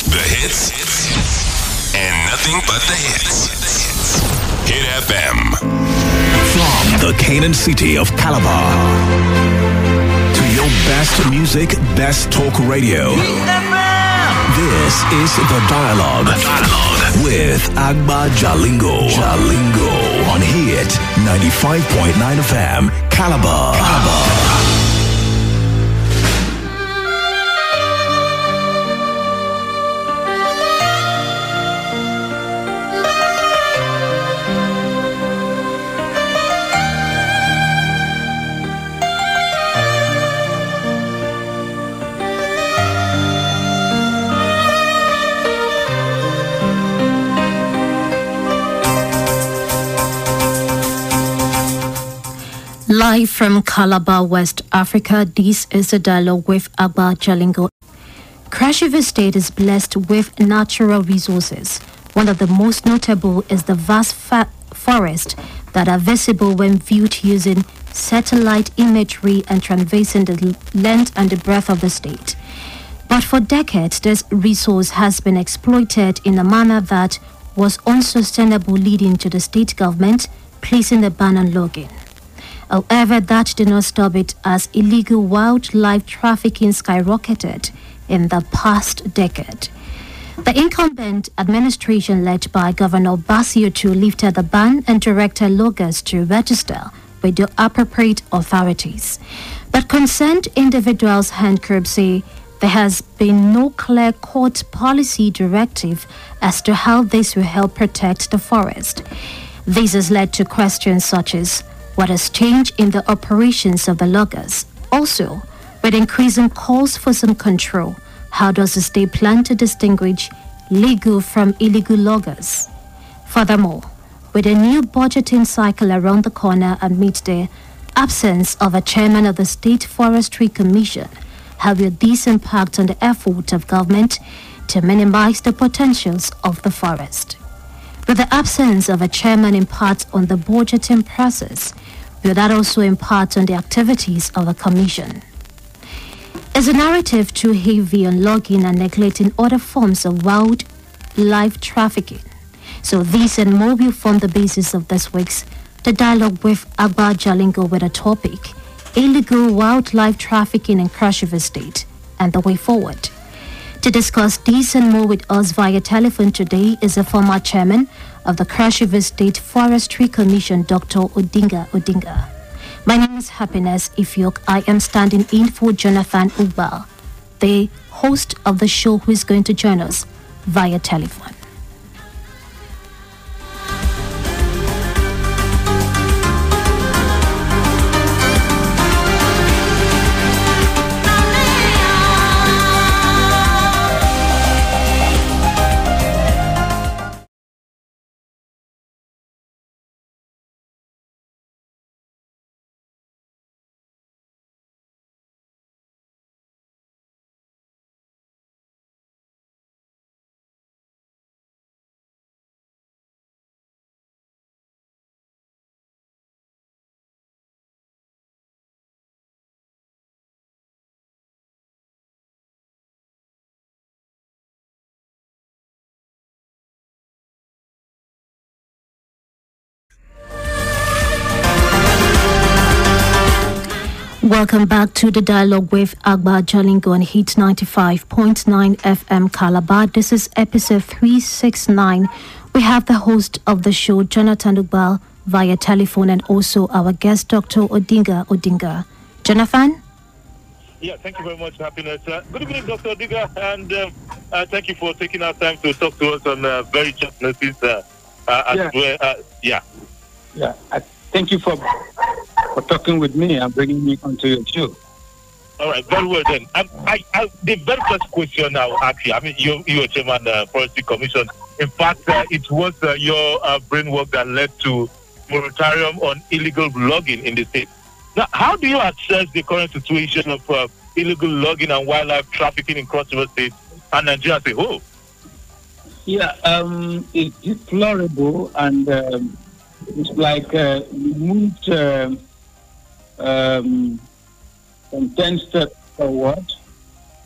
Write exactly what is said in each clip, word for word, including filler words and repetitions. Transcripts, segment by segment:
The hits and nothing but the hits. Hit F M. From the Canaan city of Calabar to your best music, best talk radio. This is The Dialogue, the Dialogue. With Agba Jalingo. Jalingo on Hit ninety-five point nine F M, Calabar. Calabar. Live from Calabar, West Africa, this is a dialogue with Agba Jalingo. Cross River State is blessed with natural resources. One of the most notable is the vast fa- forests that are visible when viewed using satellite imagery and traversing the length and the breadth of the state. But for decades, this resource has been exploited in a manner that was unsustainable, leading to the state government placing a ban on logging. However, that did not stop it, as illegal wildlife trafficking skyrocketed in the past decade. The incumbent administration led by Governor Bassey Otu lifted the ban and directed loggers to register with the appropriate authorities. But concerned individuals and groups say there has been no clear court policy directive as to how this will help protect the forest. This has led to questions such as what has changed in the operations of the loggers? Also, with increasing calls for some control, how does the state plan to distinguish legal from illegal loggers? Furthermore, with a new budgeting cycle around the corner amidst the absence of a chairman of the State Forestry Commission, how will this impact on the effort of government to minimize the potentials of the forest? With the absence of a chairman impact on the budgeting process, will that also impart on the activities of the commission? Is the narrative too heavy on logging and neglecting other forms of wildlife trafficking? So these and more will form the basis of this week's The Dialogue with Agba Jalingo, with a topic: illegal wildlife trafficking in Cross River State and the way forward. To discuss this and more with us via telephone today is the former chairman of the Cross River State Forestry Commission, Doctor Odinga Odinga. My name is Happiness Ifyok. I am standing in for Jonathan Ugbal, the host of the show, who is going to join us via telephone. Welcome back to the Dialogue with Agba Jalingo on Hit ninety-five point nine F M Calabar. This is episode three sixty-nine. We have the host of the show, Jonathan Ugbal, via telephone, and also our guest, Doctor Odinga Odinga. Jonathan? Yeah, thank you very much, Happiness. Uh, good evening, Doctor Odinga, and uh, uh, thank you for taking our time to talk to us on uh, very short notice. Uh, uh, as yeah. Well, uh, yeah. Yeah, I thank you for for talking with me and bringing me onto your show. All right, very well then. Um, I, I, the very first question now, actually, I mean, you, you are chairman of the Forestry Commission. In fact, uh, it was uh, your uh, brainwork that led to moratorium on illegal logging in the state. Now, how do you assess the current situation of uh, illegal logging and wildlife trafficking in Cross River State and Nigeria as a whole? Yeah, um, it's deplorable, and um, it's like uh, we moved uh, um, from ten steps forward,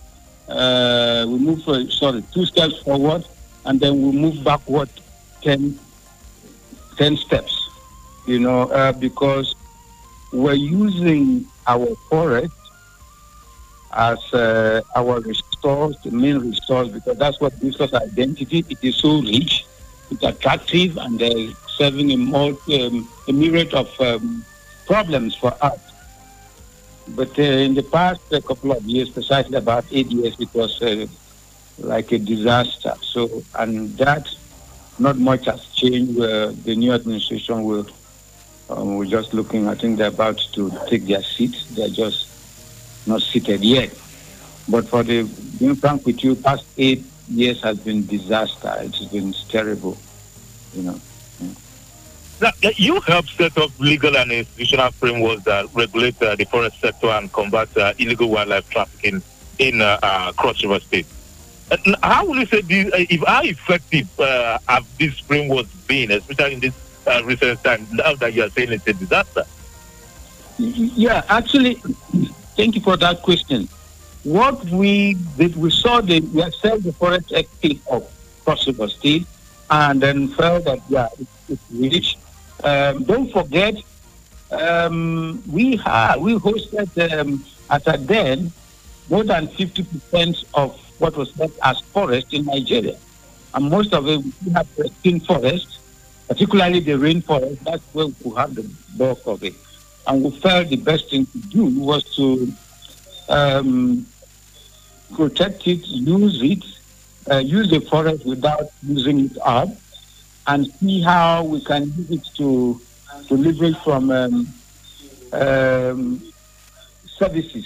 uh, we move, uh, sorry, two steps forward, and then we move backward ten, ten steps, you know, uh, because we're using our forest as uh, our resource, the main resource, because that's what gives us identity. It is so rich, it's attractive, and uh, serving a, more, um, a myriad of um, problems for us. But uh, in the past uh, couple of years, precisely about eight years, it was uh, like a disaster. So, and that, not much has changed. Uh, the new administration will, um, we're just looking, I think they're about to take their seat. They're just not seated yet. But for the, being frank with you, past eight years has been disaster. It's been terrible, you know. Now, you helped set up legal and institutional frameworks that regulate uh, the forest sector and combat uh, illegal wildlife trafficking in uh, uh, Cross River State. Uh, how would you say this, uh, if how effective uh, have these frameworks been, especially in this uh, recent time, now that you are saying it's a disaster? Yeah, actually, thank you for that question. What we did, we saw the, we assessed the forest estate of Cross River State, and then felt that, yeah, it, it's rich. Um, don't forget, um, we have we hosted um, at a then more than fifty percent of what was left as forest in Nigeria, and most of it we have pristine forest, particularly the rainforest. That's where we have the bulk of it, and we felt the best thing to do was to um, protect it, use it, uh, use the forest without using it up, and see how we can use it to to leverage from um, um, services,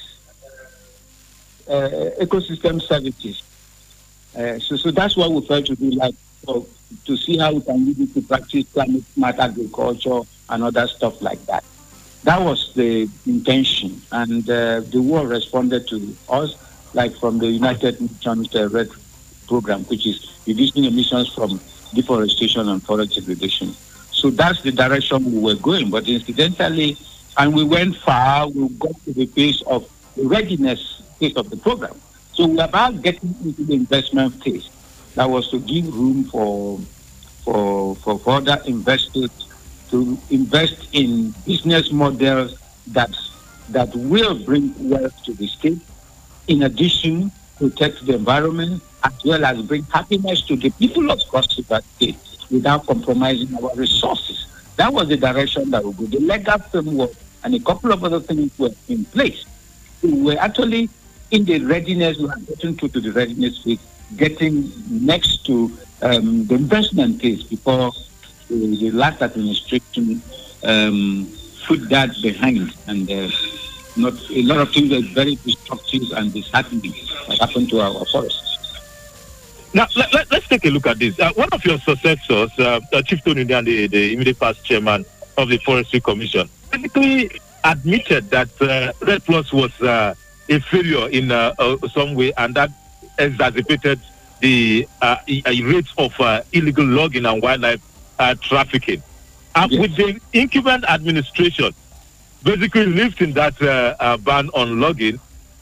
uh, ecosystem services. Uh, so, so that's what we try to do, like so, to see how we can use it to practice climate smart agriculture and other stuff like that. That was the intention, and uh, the world responded to us, like from the United Nations uh, Red Program, which is reducing emissions from deforestation and forest degradation. So that's the direction we were going. But incidentally, and we went far, we got to the phase of the readiness phase of the program. So we're about getting into the investment phase. That was to give room for for for further investors to invest in business models that that will bring wealth to the state. In addition, protect the environment, as well as bring happiness to the people of Cross River State without compromising our resources. That was the direction that we go. The legal framework and a couple of other things were in place. We were actually in the readiness, we are getting to, to the readiness phase, getting next to um, the investment phase before the, the last administration um, put that behind, and uh, not a lot of things are very destructive and disheartening that happened to our forests. Now, let, let, let's take a look at this. Uh, one of your successors, uh, uh, Chief Tony Ndian, the, the immediate past chairman of the Forestry Commission, basically admitted that uh, Red Plus was uh, a failure in uh, uh, some way, and that exacerbated the uh, rates of uh, illegal logging and wildlife uh, trafficking. And yes. With the incumbent administration basically lifting that uh, uh, ban on logging,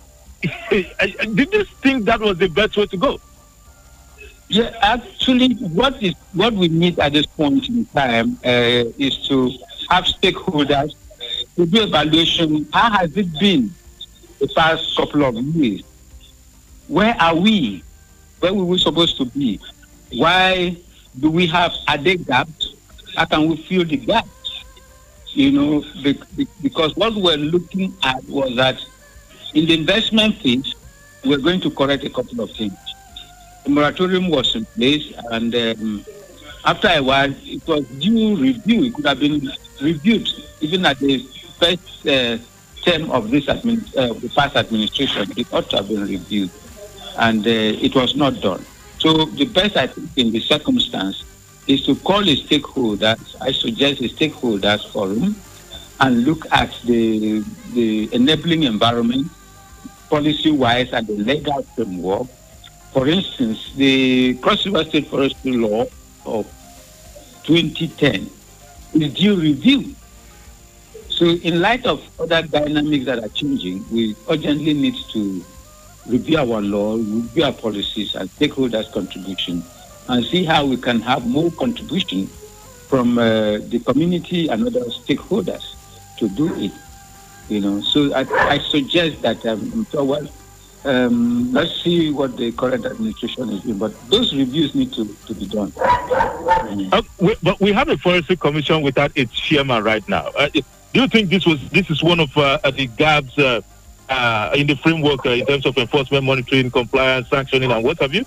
did you think that was the best way to go? Yeah, actually, what is what we need at this point in time uh, is to have stakeholders to do evaluation. How has it been the past couple of years? Where are we? Where were we supposed to be? Why do we have added gaps? How can we fill the gaps? You know, because what we're looking at was that in the investment phase, we're going to correct a couple of things. The moratorium was in place, and um, after a while, it was due review. It could have been reviewed even at the first uh, term of this admin, uh, the past administration. It ought to have been reviewed, and uh, it was not done. So the best, I think, in the circumstance is to call the stakeholders. I suggest the stakeholders forum and look at the the enabling environment, policy-wise, and the legal framework. For instance, the Cross River State Forestry Law of twenty ten is due review. So in light of other dynamics that are changing, we urgently need to review our law, review our policies and stakeholders' contribution, and see how we can have more contribution from uh, the community and other stakeholders to do it. You know, so I, I suggest that um, well, um, let's see what the current administration is doing, but those reviews need to, to be done. Uh, we, but we have a forestry commission without its chairman right now. Uh, do you think this was this is one of uh, the gaps uh, uh, in the framework uh, in terms of enforcement, monitoring, compliance, sanctioning, and what have you?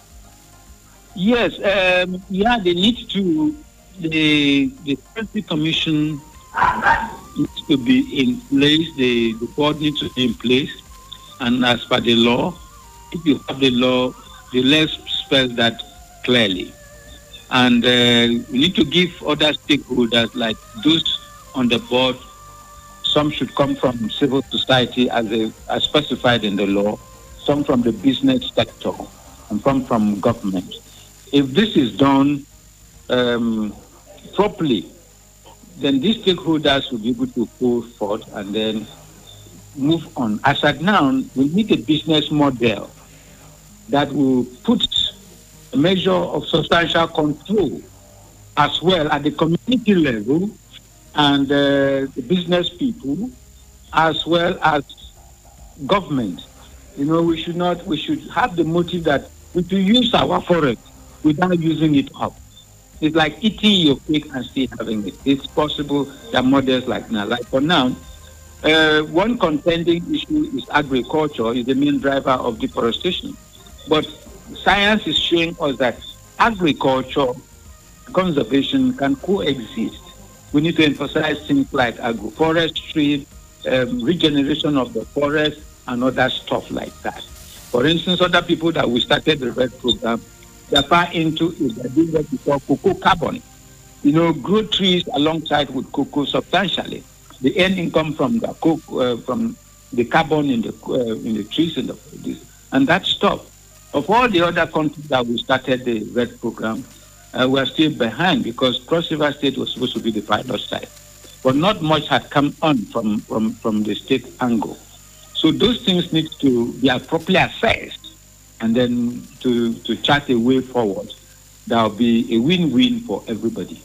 Yes, um, yeah, they need to. The the forestry commission needs to be in place. The, the board needs to be in place, and as per the law, if you have the law, the law spells that clearly. And uh, we need to give other stakeholders, like those on the board. Some should come from civil society, as a, as specified in the law. Some from the business sector, and some from government. If this is done um, properly, then these stakeholders will be able to go forth and then move on. As at now, we need a business model that will put a measure of substantial control as well at the community level and uh, the business people, as well as government. You know, we should not, we should have the motive that we should use our forest without using it up. It's like eating your cake and still having it. It's possible that models like now, like for now, uh, one contending issue is agriculture is the main driver of deforestation. But science is showing us that agriculture, conservation can coexist. We need to emphasize things like agroforestry, um, regeneration of the forest, and other stuff like that. For instance, other people that we started the RED program, they're far into it. They're doing what we call cocoa carbon. You know, grow trees alongside with cocoa substantially. The earn income from the cocoa, uh, from the carbon in the uh, in the trees and the this, and that stuff. Of all the other countries that we started the RED program, uh, we're still behind because Cross River State was supposed to be the pilot site, but not much had come on from from from the state angle. So those things need to be appropriately assessed, and then to, to chart a way forward that will be a win-win for everybody.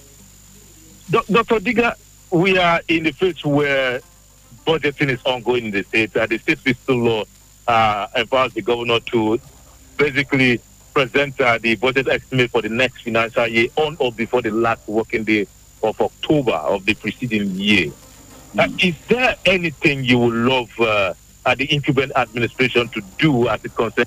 Doctor Digger, we are in the phase where budgeting is ongoing in the state. Uh, the state fiscal law uh, empowers the governor to basically present uh, the budget estimate for the next financial year on or before the last working day of October of the preceding year. Mm. Uh, is there anything you would love uh, uh, the incumbent administration to do as it concerns?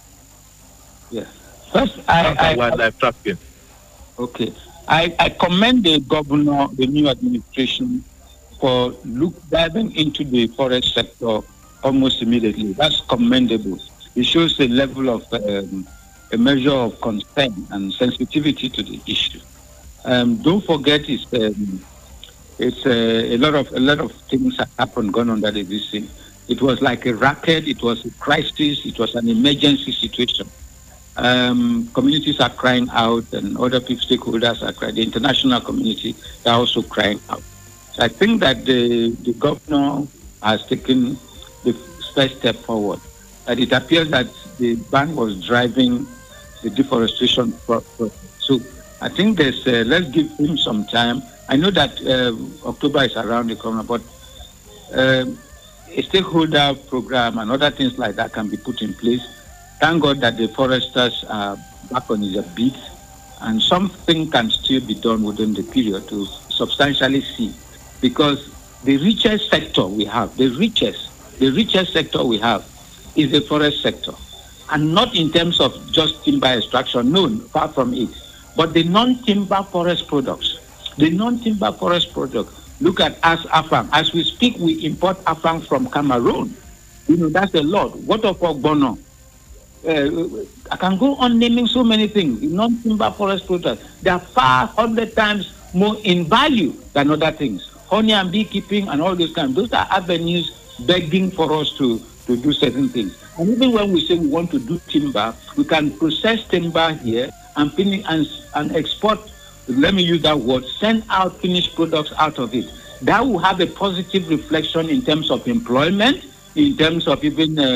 Yes. First, I, I, wildlife trafficking. Okay. I, I commend the governor, the new administration, for look diving into the forest sector almost immediately. That's commendable. It shows a level of um, a measure of concern and sensitivity to the issue. Um, don't forget, it's um, it's uh, a lot of a lot of things have happened, gone under the this thing. It was like a racket. It was a crisis. It was an emergency situation. Um, communities are crying out, and other people, stakeholders are crying. The international community are also crying out. So I think that the, the governor has taken the first step forward. And it appears that the ban was driving the deforestation process. So I think there's, uh, let's give him some time. I know that uh, October is around the corner, but uh, a stakeholder program and other things like that can be put in place. Thank God that the foresters are back on their beat, and something can still be done within the period to substantially see, because the richest sector we have, the richest, the richest sector we have is the forest sector, and not in terms of just timber extraction, no, far from it, but the non-timber forest products, the non-timber forest products. Look at us, Afang. As we speak, we import Afang from Cameroon. You know, that's a lot. What of Ogbono? Uh, I can go on naming so many things. Non-timber forest products, they are far hundred times more in value than other things. Honey and beekeeping and all those kinds. Those are avenues begging for us to, to do certain things. And even when we say we want to do timber, we can process timber here and finish and, and export. Let me use that word, send out finished products out of it. That will have a positive reflection in terms of employment, in terms of even um,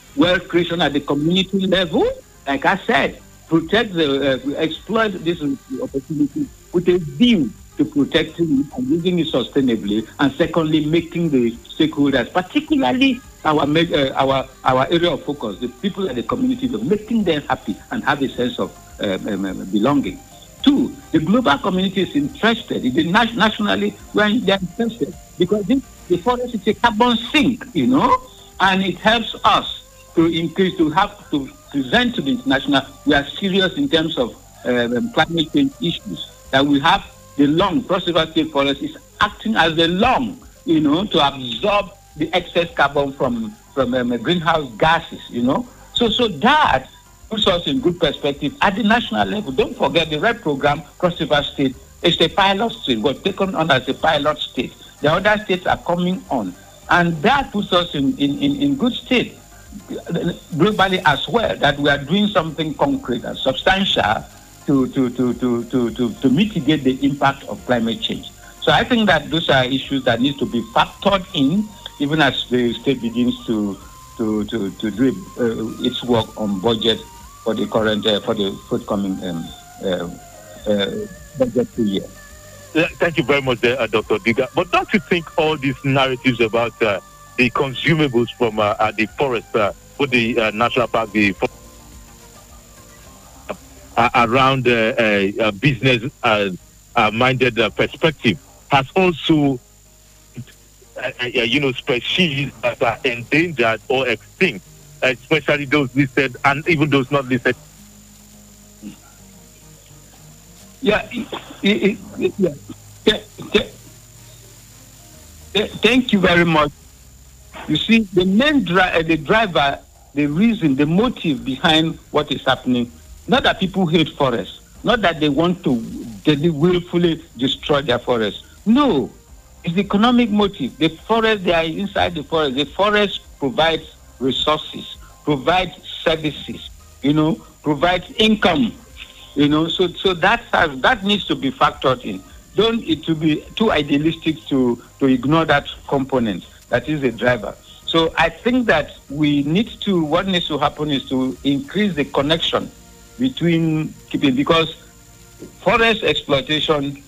wealth creation at the community level. Like I said, protect the, uh, exploit this opportunity with a view to protecting it and using it sustainably, and secondly, making the stakeholders, particularly our uh, our our area of focus, the people at the community, making them happy and have a sense of um, um, belonging. Two, the global community is interested. It is nationally when they are interested, because this, the forest is a carbon sink, you know, and it helps us to increase, to have to present to the international, we are serious in terms of um, climate change issues. That we have the lung, Cross River State Forest is acting as the lung, you know, to absorb the excess carbon from from um, greenhouse gases, you know. So so that puts us in good perspective at the national level. Don't forget the RED program, Cross River State, is a pilot state, was taken on as a pilot state. The other states are coming on, and that puts us in, in, in, in good state globally as well, that we are doing something concrete and substantial to to, to, to, to, to to mitigate the impact of climate change. So I think that those are issues that need to be factored in, even as the state begins to to to, to do uh, its work on budget for the current uh, for the forthcoming um, uh, uh, budget year. Thank you very much, there, uh, Doctor Diga. But don't you think all these narratives about uh, the consumables from uh, uh, the forest, uh, for the uh, national park, the uh, around uh, uh, business uh, uh, minded uh, perspective has also, uh, uh, you know, species that are endangered or extinct, especially those listed and even those not listed? Yeah, it, it, yeah. yeah, yeah. Thank you very much. You see, the main dri- uh, the driver, the reason, the motive behind what is happening, not that people hate forests, not that they want to they willfully destroy their forests. No, it's the economic motive. The forest, they are inside the forest. The forest provides resources, provides services, you know, provides income, you know. So, so that has, that needs to be factored in. Don't it to be too idealistic to to ignore that component. That is the driver. So I think that we need to, what needs to happen is to increase the connection between keeping, because forest exploitation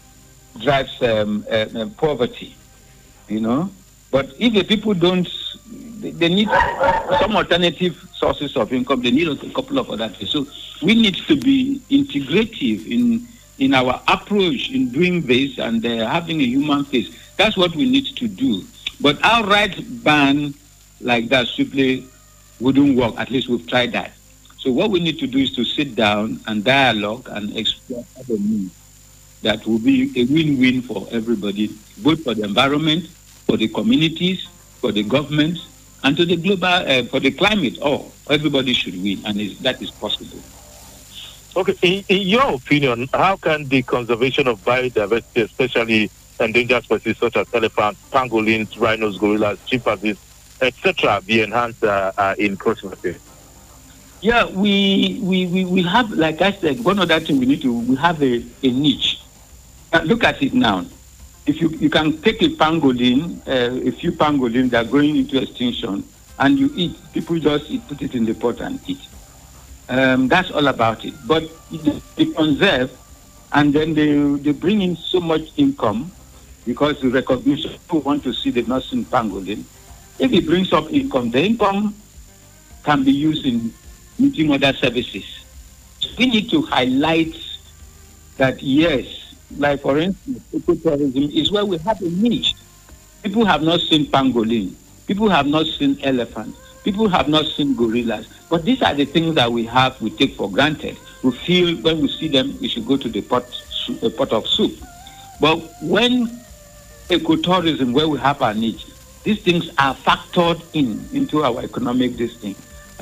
drives um, uh, uh, poverty, you know. But if the people don't, they, they need some alternative sources of income. They need a couple of other things. So we need to be integrative in in our approach in doing this and uh, having a human face. That's what we need to do. But outright ban like that simply wouldn't work. At least we've tried that. So what we need to do is to sit down and dialogue and explore other means that will be a win-win for everybody, both for the environment, for the communities, for the government, and to the global, uh, for the climate. Oh, everybody should win, and it's, that is possible. Okay, in, in your opinion, how can the conservation of biodiversity, especially endangered species such as elephants, pangolins, rhinos, gorillas, chimpanzees, et cetera, be enhanced uh, uh, in Cross River State? Yeah, we, we we we have, like I said, one other thing we need to, we have a, a niche. Uh, look at it now. If you you can take a pangolin, uh, a few pangolins that are going into extinction, and you eat, people just eat, put it in the pot and eat. Um, that's all about it. But they conserve, and then they they bring in so much income, because the recognition, people want to see the not seen pangolin. If it brings up income, the income can be used in meeting other services. We need to highlight that, yes, like for instance, ecotourism is where we have a niche. People have not seen pangolin. People have not seen elephants. People have not seen gorillas. But these are the things that we have, we take for granted. We feel when we see them, we should go to the pot, a pot of soup. But when ecotourism, where we have our niche, these things are factored in into our economic this thing.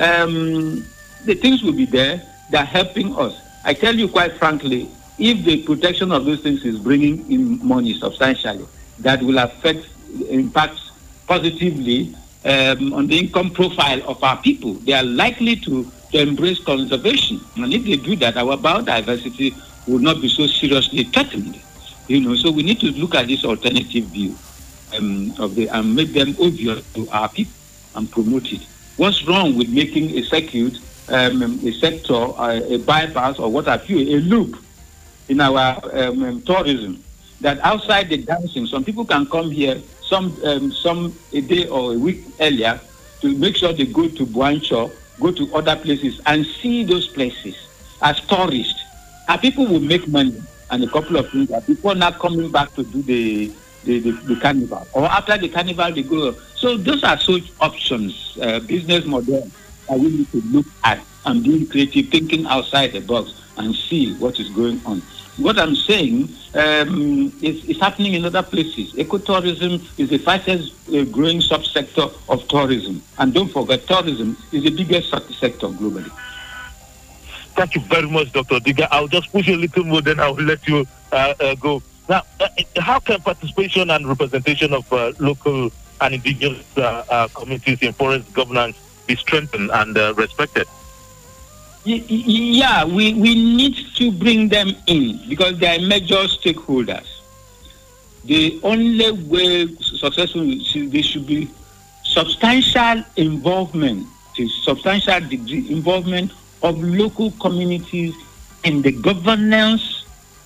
Um, the things will be there. They're helping us. I tell you quite frankly, if the protection of those things is bringing in money substantially, that will affect, impact positively um, on the income profile of our people. They are likely to, to embrace conservation. And if they do that, our biodiversity will not be so seriously threatened. You know, so we need to look at this alternative view um, of the and make them obvious to our people and promote it. What's wrong with making a circuit, um, a sector, uh, a bypass, or what have you, a loop in our um, um, tourism? That outside the dancing, some people can come here some um, some a day or a week earlier to make sure they go to Buancho, go to other places and see those places as tourists. And people will make money and a couple of things before not coming back to do the the, the the carnival. Or after the carnival, they go. So those are such options, uh, business model that we need to look at and being creative, thinking outside the box and see what is going on. What I'm saying um, is, is happening in other places. Ecotourism is the fastest uh, growing subsector of tourism. And don't forget, tourism is the biggest sector globally. Thank you very much, Doctor Odiga. I'll just push you a little more, then I'll let you uh, uh, go. Now, uh, how can participation and representation of uh, local and indigenous uh, uh, communities in forest governance be strengthened and uh, respected? Yeah, we, we need to bring them in because they are major stakeholders. The only way successful is there should be substantial involvement, substantial degree involvement of local communities in the governance,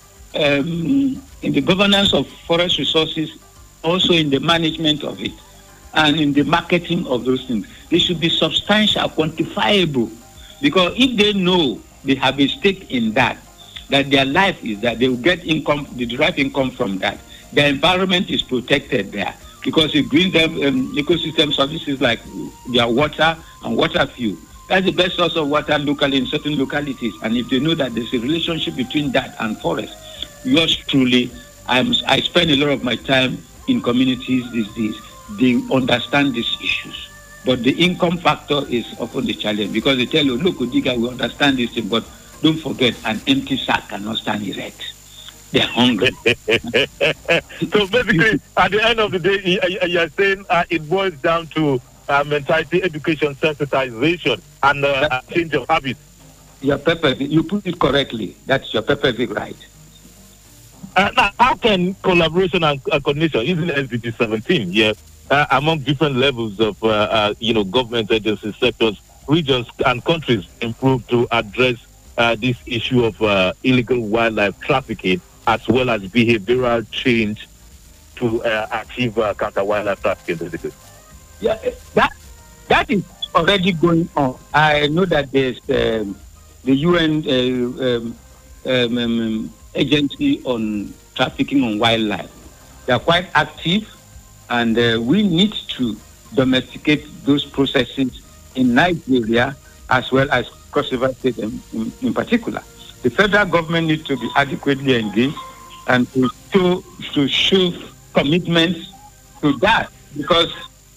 um, in the governance of forest resources, also in the management of it, and in the marketing of those things. They should be substantial, quantifiable. Because if they know they have a stake in that, that their life is that they will get income, they derive income from that, their environment is protected there because it brings them um, ecosystem services like their water and water fuel. That's the best source of water locally in certain localities. And if they know that there's a relationship between that and forest, yours truly, I'm, I spend a lot of my time in communities these days. They understand these issues. But the income factor is often the challenge because they tell you, look, Odiga, we understand this thing, but don't forget, an empty sack cannot stand erect. They're hungry. So basically, at the end of the day, you're saying uh, it boils down to uh, mentality, education, sensitization, and uh, change of habits. You're perfect. You put it correctly. That's you're perfectly right. Uh, now, how can collaboration and uh, coordination using S D G seventeen, yeah, Uh, among different levels of, uh, uh, you know, government agencies, sectors, regions, and countries improve to address uh, this issue of uh, illegal wildlife trafficking, as well as behavioral change to uh, achieve uh, counter wildlife trafficking? Basically, yeah, that that is already going on. I know that there's um, the U N uh, um, um, um, agency on trafficking on wildlife. They are quite active. And uh, we need to domesticate those processes in Nigeria as well as Cross River State in, in, in particular. The federal government needs to be adequately engaged and to show, to show commitments to that because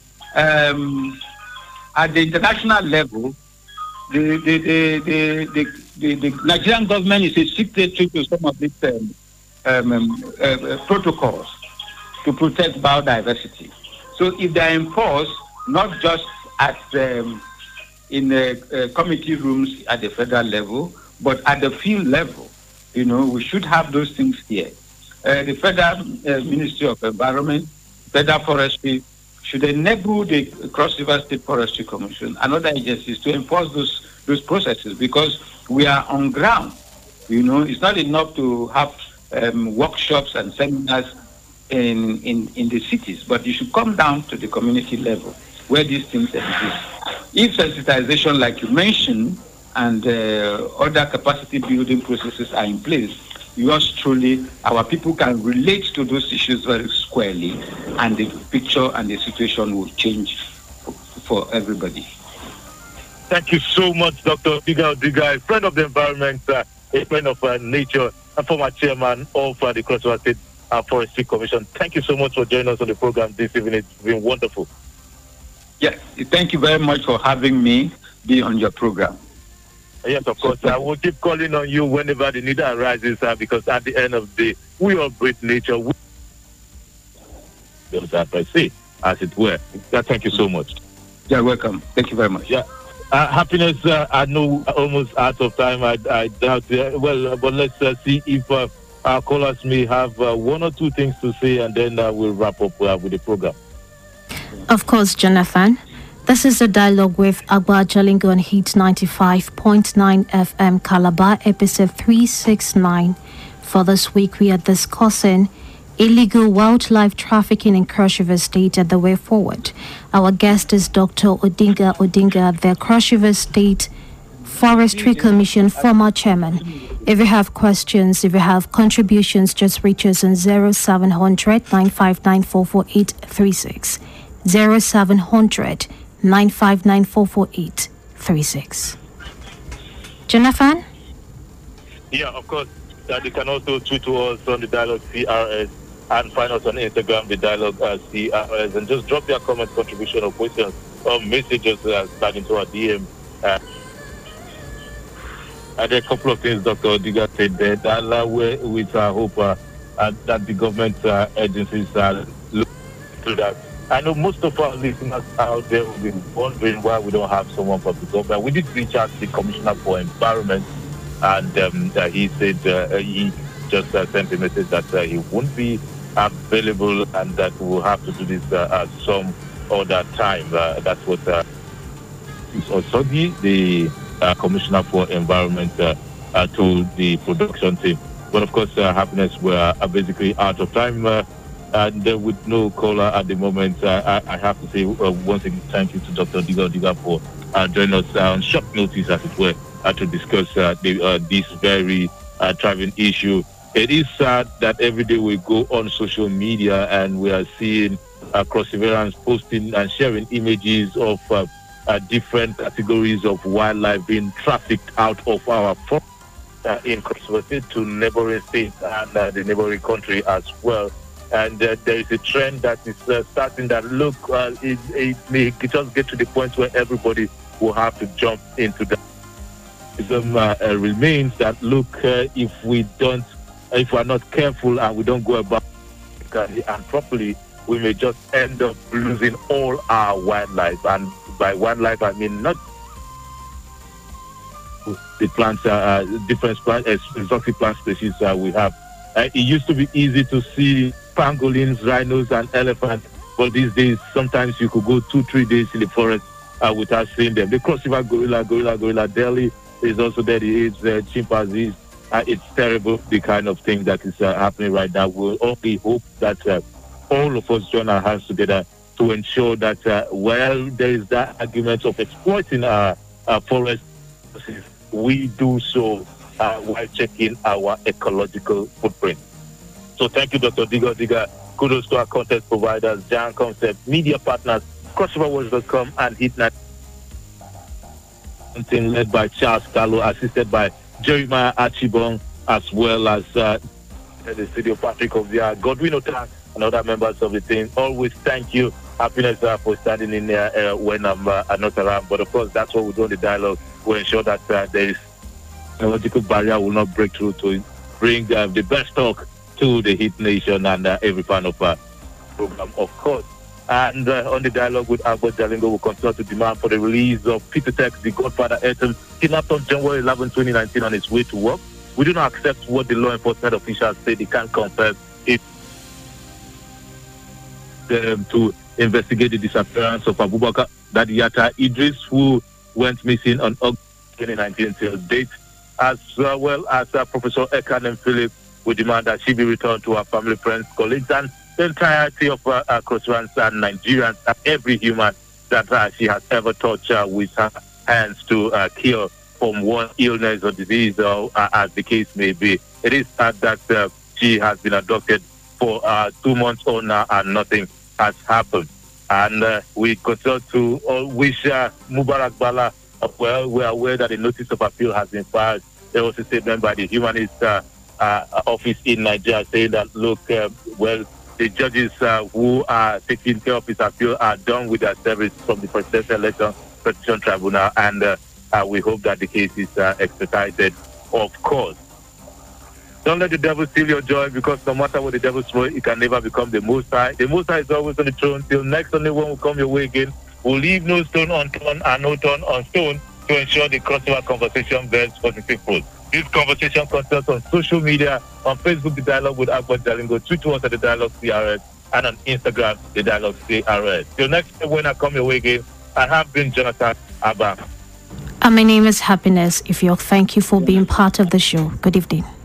um, at the international level, the the, the, the, the, the, the Nigerian government is a signatory to some of these um, um, uh, uh, protocols to protect biodiversity. So if they are enforced, not just at um, in the uh, committee rooms at the federal level, but at the field level, you know, we should have those things here. Uh, the Federal uh, Ministry of Environment, Federal Forestry, should enable the Cross River State Forestry Commission and other agencies to enforce those those processes because we are on ground. You know, it's not enough to have um, workshops and seminars In, in, in the cities, but you should come down to the community level where these things exist. If sensitization, like you mentioned, and uh, other capacity building processes are in place, yours truly, our people can relate to those issues very squarely, and the picture and the situation will change for everybody. Thank you so much, Doctor Odiga Odiga, a friend of the environment, uh, a friend of uh, nature, a former chairman of uh, the Cross River State Uh, Forestry Commission. Thank you so much for joining us on the program this evening. It's been wonderful. Yes, thank you very much for having me be on your program. Yes, of course. I will keep calling on you whenever the need arises uh, because at the end of the day, we all breed nature. We that I say, as it were. Yeah, thank you so much. You're welcome. Thank you very much. Yeah. Uh, happiness, uh, I know almost out of time. I, I doubt. Uh, well, uh, but let's uh, see if uh, our callers may have uh, one or two things to say, and then uh, we'll wrap up uh, with the program. Of course, Jonathan. This is a dialogue with Agba Jalingo on Heat ninety-five point nine F M Calabar, episode three sixty-nine. For this week, we are discussing illegal wildlife trafficking in Cross River State and the way forward. Our guest is Doctor Odinga Odinga, the Cross River State Forestry Commission former chairman. If you have questions, if you have contributions, just reach us on zero seven hundred, nine five nine, four four eight three six. zero seven hundred, nine five nine, four four eight three six. Jonathan? Yeah, of course. Uh, they can also tweet to us on the Dialogue C R S and find us on Instagram, the Dialogue uh, C R S, and just drop your comments, contribution, or questions or messages uh, sliding to our D M. Uh, and there are a couple of things Doctor Odiga said there that uh, with uh, hope uh, uh, that the government uh, agencies uh, look into that. I know most of our listeners out there will be wondering why we don't have someone from the government. We did reach out to the Commissioner for Environment, and um, uh, he said uh, he just uh, sent a message that uh, he won't be available and that we'll have to do this uh, at some other time. Uh, that's what uh, Osogi, the uh, Commissioner for Environment, uh, uh, told the production team. But of course, uh, Happiness were uh, basically out of time. Uh, And uh, with no caller at the moment, uh, I, I have to say uh, once again thank you to Doctor Odiga Odiga for uh, joining us uh, on short notice, as it were, uh, to discuss uh, the, uh, this very uh, driving issue. It is sad that every day we go on social media and we are seeing uh, Cross-Riverans posting and sharing images of uh, uh, different categories of wildlife being trafficked out of our forest uh, in Cross-River State to neighboring states and uh, the neighboring country as well. And uh, there is a trend that is uh, starting that, look, uh, it, it may just get to the point where everybody will have to jump into that. It uh, uh, remains that, look, uh, if we don't, if we're not careful and we don't go about it and properly, we may just end up losing all our wildlife. And by wildlife, I mean not the plants, uh, different plant, uh, exotic plant species uh, we have. Uh, it used to be easy to see pangolins, rhinos, and elephants, but these days sometimes you could go two, three days in the forest uh, without seeing them. The Cross River gorilla, gorilla, gorilla, Delhi is also there. It's uh, chimpanzees. Uh, it's terrible, the kind of thing that is uh, happening right now. We'll only hope that uh, all of us join our hands together to ensure that, uh, well, there is that argument of exploiting our, our forests, we do so uh, while checking our ecological footprint. So thank you, Doctor Odiga Odiga. Kudos to our content providers, Giant Concept, media partners, cross river watch dot com, and Hit Night, led by Charles Gallo, assisted by Jeremiah Achibong, as well as uh, the studio Patrick Ovia, Godwin Otang, and other members of the team. Always thank you, Happiness, uh, for standing in there uh, when I'm uh, not around. But of course, that's what we do in the dialogue. We ensure that uh, there is a logical barrier will not break through to bring uh, the best talk to the Hit Nation and uh, every fan of our program, of course. And uh, on the dialogue with Agba Jalingo, will continue to demand for the release of Peter Tex, the Godfather Ayrton, kidnapped on January eleventh, twenty nineteen, on his way to work. We do not accept what the law enforcement officials say. They can't confess it um, to investigate the disappearance of Abubakar Dadiyata Idris, who went missing on August twenty nineteen till date, as uh, well as uh, Professor Ekanem Philip. We demand that she be returned to her family, friends, colleagues, and the entirety of uh, uh, Cross-Rivers and Nigerians, and every human that uh, she has ever touched uh, with her hands to uh, cure from one illness or disease, or uh, as the case may be. It is sad that uh, she has been abducted for uh, two months on uh, and nothing has happened. And uh, we continue to uh, wish uh, Mubarak Bala, uh, well, we are aware that a notice of appeal has been filed. There was a statement by the Humanist uh, Uh, office in Nigeria saying that, look, uh, well, the judges uh, who are taking care of his appeal are done with their service from the Presidential Election Petition Tribunal, and uh, uh, we hope that the case is uh, expedited, of course. Don't let the devil steal your joy, because no matter what the devil throws, it can never become the Most High. The Most High is always on the throne. Till next only one will come your way again. We'll leave no stone unturned and no turn on stone to ensure the crossover conversation bears positive fruit. This conversation concerns on social media, on Facebook, The Dialogue with Agba Jalingo, tweet to us at The Dialogue C R S, and on Instagram, The Dialogue C R S. Till next time when I come your way again, I have been Jonathan Abba. And my name is Happiness Ifyo. Thank you for being part of the show. Good evening.